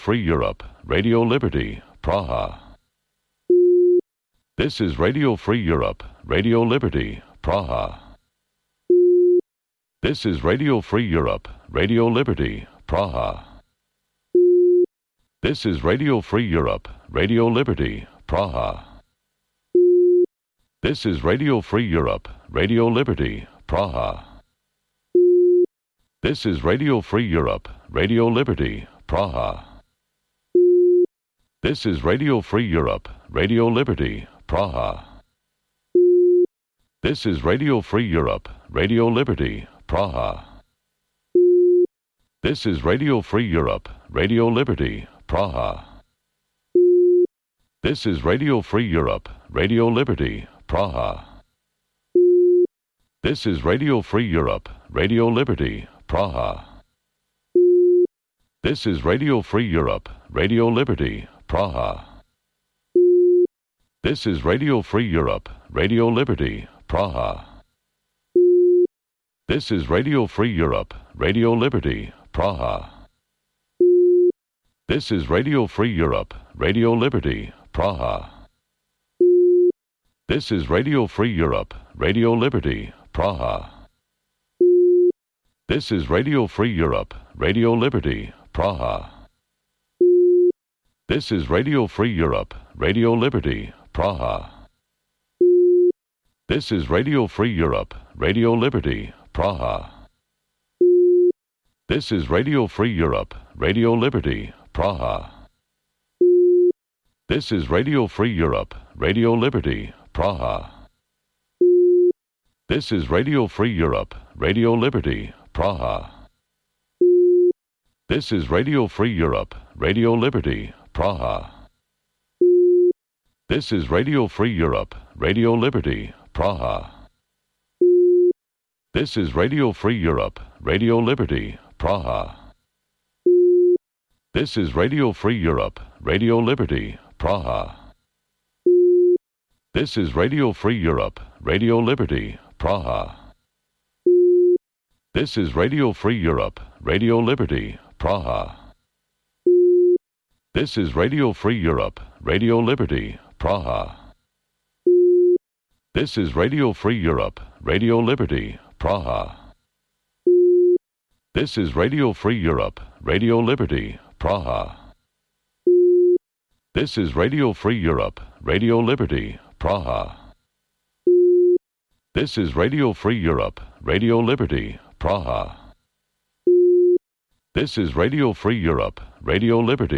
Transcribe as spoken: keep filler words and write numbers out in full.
Free Europe, Radio Liberty, Praha. This is Radio Free Europe, Radio Liberty, Praha. This is Radio Free Europe, Radio Liberty, Praha. This is Radio Free Europe, Radio Liberty, Praha. This is Radio Free Europe, Radio Liberty, Praha. This is Radio Free Europe, Radio Liberty, Praha. This is Radio Free Europe, Radio Liberty, Praha. This is Radio Free Europe, Radio Liberty, Praha. This is Radio Free Europe, Radio Liberty, Praha. This is Radio Free Europe, Radio Liberty, Praha. This is Radio Free Europe, Radio Liberty, Praha. This is Radio Free Europe, Radio Liberty, Praha. This is Radio Free Europe, Radio Liberty, Praha. This is Radio Free Europe, Radio Liberty, Praha. This is Radio Free Europe, Radio Liberty, Praha. This is Radio Free Europe, Radio Liberty, Praha. This is Radio Free Europe, Radio Liberty, Praha. This is Radio Free Europe, Radio Liberty, Praha. This is Radio Free Europe, Radio Liberty, Praha. This is Radio Free Europe, Radio Liberty, Praha. This is Radio Free Europe, Radio Liberty, Praha. This is Radio Free Europe, Radio Liberty, Praha. This is Radio Free Europe, Radio Liberty, Praha. This is Radio Free Europe, Radio Liberty, Praha. This is Radio Free Europe, Radio Liberty, Praha. This is Radio Free Europe, Radio Liberty, Praha. This is Radio Free Europe, Radio Liberty, Praha. This is Radio Free Europe, Radio Liberty, Praha. This is Radio Free Europe, Radio Liberty, Praha. This is Radio Free Europe, Radio Liberty, Praha. This is Radio Free Europe, Radio Liberty, Praha. This is Radio Free Europe, Radio Liberty, Praha. This is Radio Free Europe, Radio Liberty, Praha. This is Radio Free Europe, Radio Liberty.